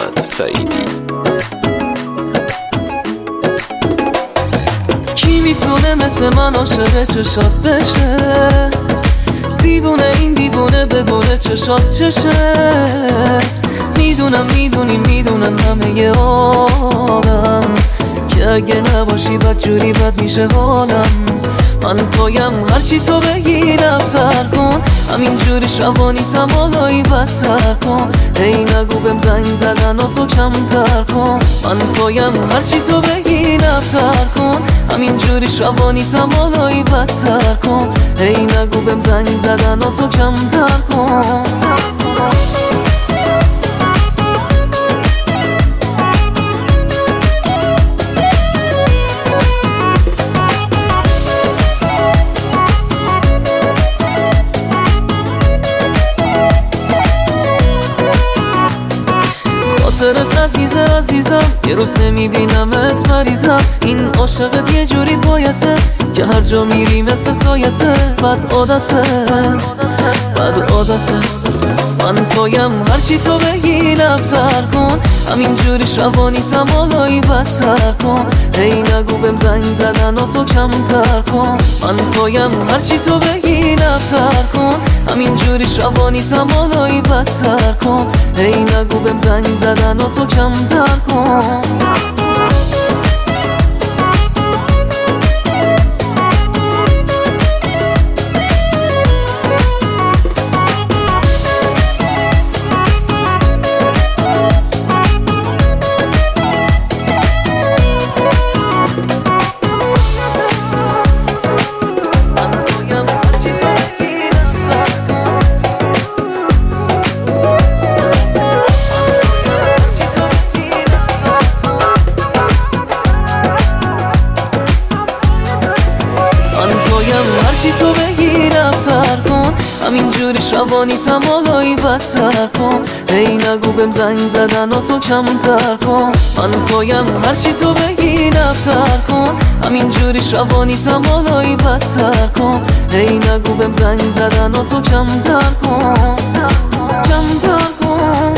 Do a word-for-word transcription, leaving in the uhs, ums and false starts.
محمد سعیدی. کی میتونه مثل من عاشق چشات بشه؟ دیوونه این دیوونه بدونه چشات چشه. میدونم میدونی میدونن همه ی آدم که اگه نباشی بد جوری بد میشه حالم. من پایم هرچی تو بگی نبتر کن، همین جوری شبانیتم حالایی بدتر کن. ای نگو بهم زنگ زدن و تو کمتر کن. من پایم هرچی تو بگی نبتر کن، همین جوری شبانیتم حالایی بدتر کن. ای نگو بهم زنگ زدن و تو کمتر کن. خاطرت عزیزه عزیزم، یه روز نمیبینمت مریضم. این عاشقت یه جوری بایته که هر جا میری مثل سایته. بد عادته بد عادته. من پایم هرچی تو بگی نبتر کن، همین جوری شبانیتم حالایی بدتر کن. ای نگو بهم زنگ زدن و تو کمتر کن. من پایم هرچی تو بگی نبتر کن، همین جوری شبانیتم حالایی بدتر کن. ای نگو بهم زنگ زدن و تو کمتر کن. هرچی تو بگی نبتر کن، همین جوری شبانیتم حالایی بدتر کن. ای نگو بهم زنگ زدن و تو کمتر کن. من پایم هرچی تو بگی نبتر کن، همین جوری شبانیتم حالایی بدتر کن. ای نگو بهم زنگ زدن و تو کمتر کن کمتر کن.